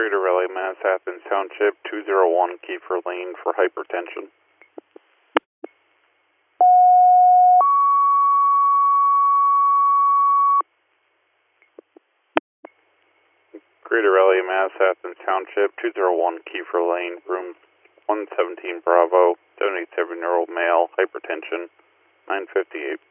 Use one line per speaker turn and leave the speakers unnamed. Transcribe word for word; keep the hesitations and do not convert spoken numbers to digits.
Greater Raleigh, Mass, Athens Township, two zero one Kiefer Lane for hypertension. Greater Raleigh, Mass, Athens Township, two zero one Kiefer Lane, room one seventeen Bravo, seventy-seven year old male, hypertension, nine fifty-eight.